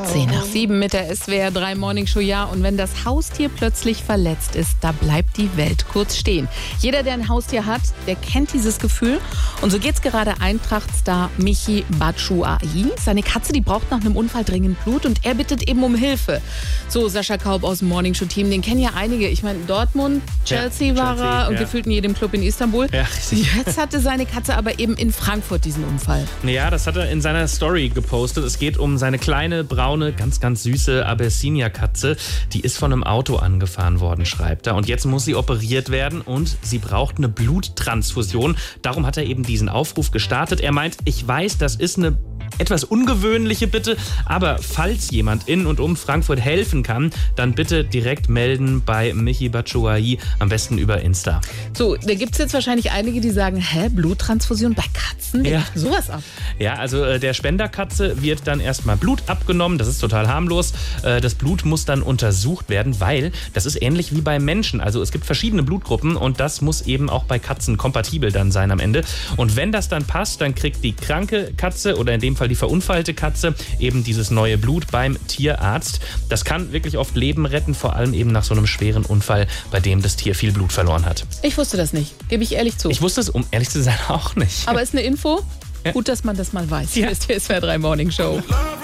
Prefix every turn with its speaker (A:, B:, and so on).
A: 10:07 mit der SWR 3 Morning Show. Ja, und wenn das Haustier plötzlich verletzt ist, da bleibt die Welt kurz stehen. Jeder, der ein Haustier hat, der kennt dieses Gefühl. Und so geht's gerade Eintracht-Star Michy Batshuayi. Seine Katze, die braucht nach einem Unfall dringend Blut und er bittet eben um Hilfe. So, Sascha Kaub aus dem Morning Show Team, den kennen ja einige. Ich meine, Dortmund, Chelsea war er und gefühlt in jedem Club in Istanbul.
B: Ja,
A: jetzt hatte seine Katze aber eben in Frankfurt diesen Unfall.
B: Ja, das hat er in seiner Story gepostet. Es geht um seine kleine, braune, ganz, ganz süße Abyssinia-Katze. Die ist von einem Auto angefahren worden, schreibt er. Und jetzt muss sie operiert werden und sie braucht eine Bluttransfusion. Darum hat er eben diesen Aufruf gestartet. Er meint, ich weiß, das ist eine etwas ungewöhnliche Bitte, aber falls jemand in und um Frankfurt helfen kann, dann bitte direkt melden bei Michy Batshuayi, am besten über Insta.
A: So, da gibt es jetzt wahrscheinlich einige, die sagen, Bluttransfusion bei Katzen?
B: Ja.
A: Sowas ab.
B: Ja, also der Spenderkatze wird dann erstmal Blut abgenommen, das ist total harmlos. Das Blut muss dann untersucht werden, weil das ist ähnlich wie bei Menschen. Also es gibt verschiedene Blutgruppen und das muss eben auch bei Katzen kompatibel dann sein am Ende. Und wenn das dann passt, dann kriegt die kranke Katze oder in dem Fall die verunfallte Katze eben dieses neue Blut beim Tierarzt. Das kann wirklich oft Leben retten, vor allem eben nach so einem schweren Unfall, bei dem das Tier viel Blut verloren hat.
A: Ich wusste das nicht, gebe ich ehrlich zu.
B: Ich wusste es, um ehrlich zu sein, auch nicht.
A: Aber ist eine Info?
B: Ja.
A: Gut, dass man das mal weiß.
B: Ja.
A: Hier ist die SWR 3 Morning Show.